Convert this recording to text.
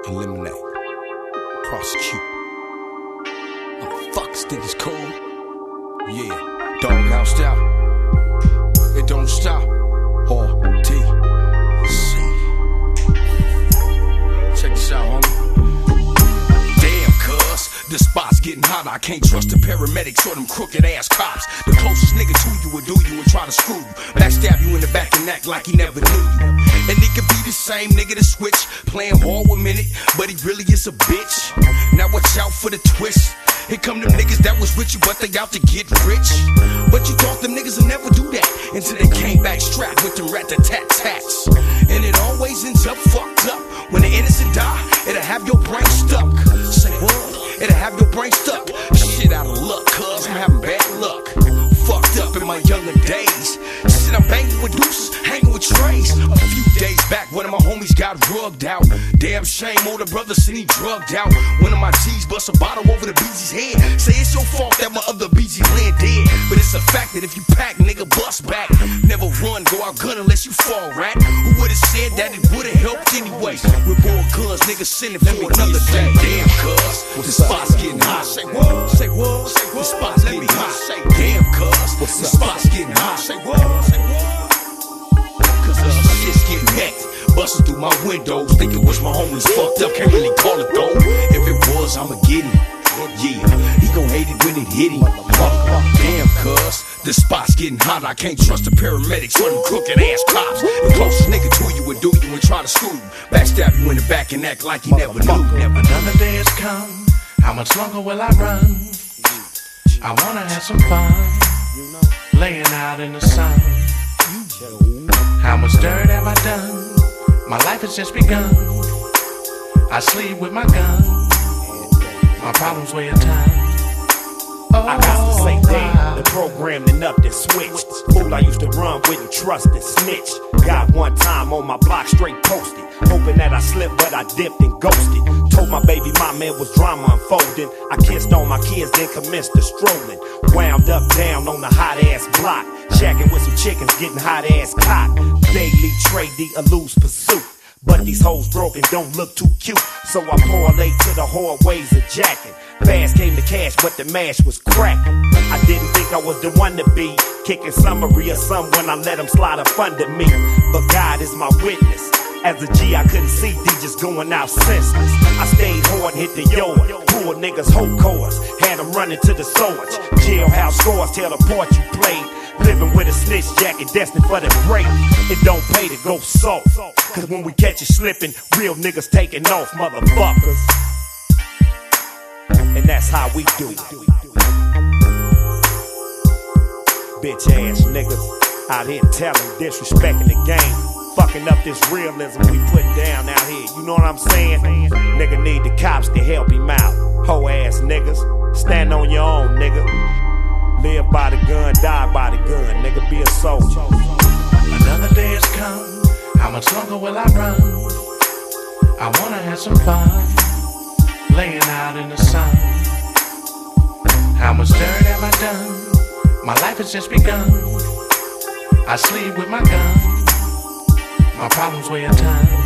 eliminate, prosecute. Motherfuckers think it's cool. Yeah, doghouse style. It don't stop. R.T.C. Check this out, homie. Damn, cuz, the spot's getting hotter. I can't trust the paramedics or them crooked ass cops. The closest nigga to you will do you and try to screw you. Backstab you in the back and act like he never knew you. And he could be the same nigga to switch, playing ball with minute, but he really is a bitch. Now watch out for the twist. Here come them niggas that was with you, but they out to get rich. But you thought them niggas would never do that until they came back strapped with them rat-a-tat-tats. And it always ends up fucked up. When the innocent die, it'll have your brain stuck. Say what? It'll have your brain stuck. Shit out of luck, cuz I'm having bad luck. Fucked up in my younger days. Shit, I'm banging with deuces, hanging with trays. A few days back, one of my homies got rugged out. Damn shame, older brother said he drugged out. One of my G's bust a bottle over the BG's head. Say it's your fault that my other BG land dead. But it's a fact that if you pack, nigga, bust back. Never run, go out gun unless you fall, rat. Who would've said that it would've helped anyway? With more guns, niggas sending for another day. Damn, cuz, the spot's getting hot. Say what? Say what? The spot's getting hot. Say damn, cuz. The spot's getting hot. Say what? Say what? Cause shit's getting hectic. Busting through my windows, thinking was my homies fucked up. Can't really call it though. If it was, I'ma get him. Yeah, he gon' hate it when it hit him. Damn, cuz, the spot's getting hot. I can't trust the paramedics or them crooked ass cops. The closest nigga to you would do you and try to screw you. Backstab you in the back and act like he never knew. Another day has come. How much longer will I run? I wanna have some fun, laying out in the sun. How much dirt have I done? My life has just begun. I sleep with my gun. My problems weigh a ton. I got to say damn, the programmed enough that switched. Fool I used to run wouldn't trust and snitch. Got one time on my block straight posted, hoping that I slipped but I dipped and ghosted. Told my baby mama it was drama unfolding. I kissed on my kids then commenced the strolling. Wound up down on the hot ass block, shacking with some chickens getting hot ass cock. Daily trade a loose pursuit, but these hoes broken don't look too cute. So I parlay to the whore ways of jacking. Fast came the cash, but the mash was cracking. I didn't think I was the one to be kicking summary or someone, I let him slide up under me. But God is my witness. As a G, I couldn't see D just going out senseless. I stayed hard, hit the yard, poor niggas whole cause, had them running to the sword. Jailhouse scores tell the part you played. Living with a snitch jacket destined for the break. It don't pay to go soft, cause when we catch you slipping, real niggas taking off, motherfuckers. And that's how we do it. Bitch ass niggas out here telling, disrespecting the game, fucking up this realism we putting down out here. You know what I'm saying? Nigga need the cops to help him out. Hoe ass niggas, stand on your own, nigga. Live by the gun, die by the gun, nigga, be a soldier. Another day has come. How much longer will I run? I wanna have some fun, laying out in the sun. How much dirt have I done? My life has just begun. I sleep with my gun. My problems weigh a ton.